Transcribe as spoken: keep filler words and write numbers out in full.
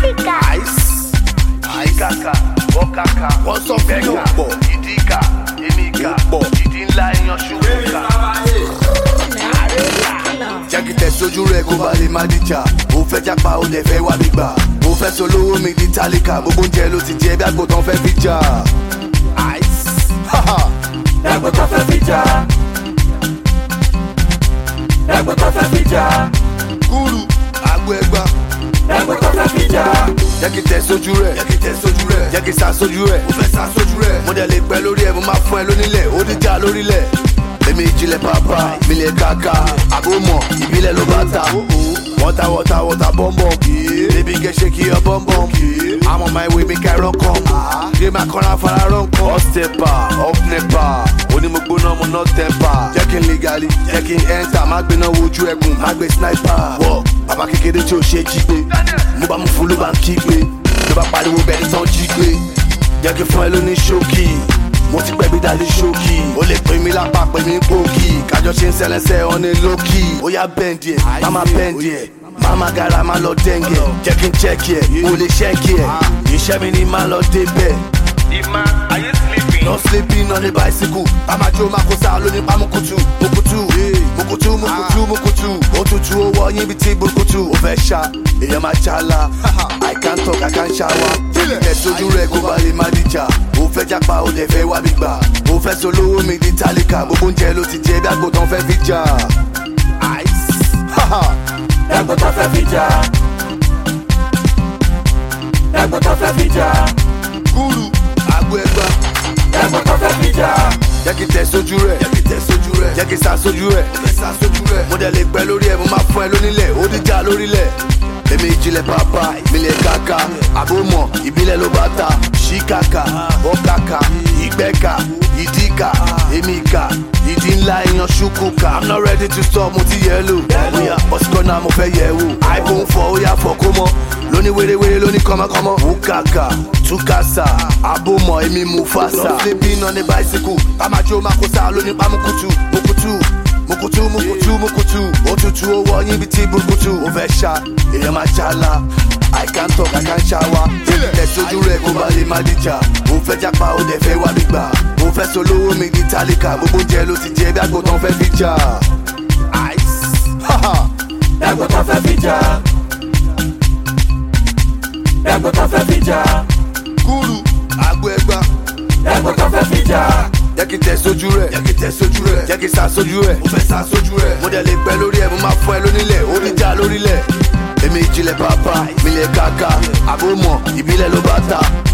Jessica. Ice. Kaka, Okaka, wọ́n sọ fún yóò pọ̀. Ìdíkà, Emika, ìdí ńlá èèyàn ṣùgbọ́n. Jẹ́ kí tẹ̀ sójú rẹ̀ kó ba lè má dìjà. Mo fẹ́ jápa ó lè fẹ́ wá mi gbà. Mo fẹ́ solówó mi di tálíkà. Gbogbo oúnjẹ ló ti jẹ bí àgbòtán fẹ́ fi jà. Ice. Àgbòtán fẹ́ fi jà. Àgbòtán fẹ́ fi jà. Kúrú, àgbo ẹgbà. Àgbòtán fẹ́ fi jà. Jẹ́ kí tẹ̀ sójú rẹ̀. Jẹ́ kí tẹ̀ sójú rẹ̀. Jẹ́ kí sá sójú rẹ̀. Mo fẹ́ sá sójú rẹ̀. Mo dẹ̀ lè pẹ́ lórí ẹ̀, mo máa fún ẹ lónílẹ̀. Ó dìjà lórílẹ̀. Èmi ìjìnlẹ̀ pàápàá, mi lè kàkà. Àbòmọ̀, ìbílẹ̀ ló bá ta. Water, water, water, bomb bomb. Baby get shaky your bum bum. I'm on my way, make I run come. Give my corner for a run come. Up stepper, up nepa. Only mo gbóná mo not temper. Checking legally, checking enter. Má gbé náà wojú ẹkùn, má gbé sniper. Wọ́ bàbá kékeré tí o ṣe jí gbé. Mo bá mu fún ló bá ń kígbe. Ló bá pariwo bẹ́ẹ̀ ni tán jí gbé. Jẹ́ kí fún ẹ lóní ṣókì. Mo ti pẹ́ bí dalí ṣókì. O lè pè mí lápá pè mí pòkì. Kájọ ṣe ń sẹ́lẹ̀sẹ̀ ọ̀nẹ́ lókì. Ó yá bẹ́ǹdì ẹ̀, má má bẹ́ǹdì ẹ̀. Mama gara ma lọ dẹ́ngẹ̀. Jẹ́ kí n chẹ́kì ẹ̀, mo lè ṣẹ́kì ẹ̀. Iṣẹ́ mi ni máa lọ débẹ̀. Ima, are you sleeping? No sleeping on a bicycle. Tamajo Makosa lóní pamukutu. Mukutu, mukutu, mukutu, mukutu. Òtútù owó yín bí ti burúkutu. Ó fẹ́ ṣá, èèyàn máa ṣàlà. I can't talk, I can't shower. Ilẹ̀ sójú rẹ̀ kó ba lè má dìjà. Ó fẹ́ jápa, ó lè fẹ́ wá mi gbà. Ó fẹ́ solówó mi di tálíkà. Gbogbo oúnjẹ ló ti jẹ bí àgbòtán fẹ́ fi jà. Ice. Àgbòtán fẹ́ fi jà. Àgbòtán fẹ́ fi jà. Kúrú, àgbo ẹgbà. Àgbòtán fẹ́ fi jà. Jẹ́ kí tẹ̀ sójú rẹ̀. Jẹ́ kí tẹ̀ sójú rẹ̀. Jẹ́ kí sá sójú rẹ̀. Mo fẹ́ sá sójú rẹ̀. Mo dẹ̀ lè pẹ́ lórí ẹ̀, mo máa fún ẹ lónílẹ̀. Ó dìjà lórílẹ̀. Èmi ìjìnlẹ̀ pàápàá, mi lè kàkà. Àbòmọ̀, ìbílẹ̀ ló bá ta. Ṣíkàkà, Okaka, Ìgbẹ́ka, Ìdíkà, Emika, ìdí ńlá èèyàn ṣùkúkà. I'm not ready to stop, mo ti yẹ lò. Bóyá bọ́sìkọ́nà mo fẹ́ yẹ wò. iPhone fọ, ó yà fọ kó mọ́. Lóní wérewére lóní kọ́mọkọ́mọ. Ukaka, Tukasa, Àbòmọ̀, èmi Mufasa. No sleeping on a bicycle. Tamajo Makosa lóní pamukutu. Mukutu, mukutu, mukutu, mukutu. Òtútù owó yín bí ti burúkutu. Ó fẹ́ ṣá, èèyàn máa ṣàlà. I can't talk, I can't shower. Ilẹ̀ sójú rẹ̀ kó ba lè má dìjà. Mo fẹ́ jápa, ó lè fẹ́ wá mi gbà. Mo fẹ́ solówó mi di tálíkà. Gbogbo oúnjẹ ló ti jẹ bí àgbòtán fẹ́ fi jà. Ice. Àgbòtán fẹ́ fi jà. Àgbòtán fẹ́ fi jà. Kúrú, àgbo ẹgbà. Àgbòtán fẹ́ fi jà. Jẹ́ kí tẹ̀ sójú rẹ̀. Jẹ́ kí tẹ̀ sójú rẹ̀. Jẹ́ kí sá sójú rẹ̀. Mo fẹ́ sá sójú rẹ̀. Mo dẹ̀ lè pẹ́ lórí ẹ̀, mo máa fún ẹ lónílẹ̀. Ó dìjà lórílẹ̀. Èmi ìjìnlẹ̀ pàápàá, mi lè kàkà. Àbòmọ̀, ìbílẹ̀ ló bá ta.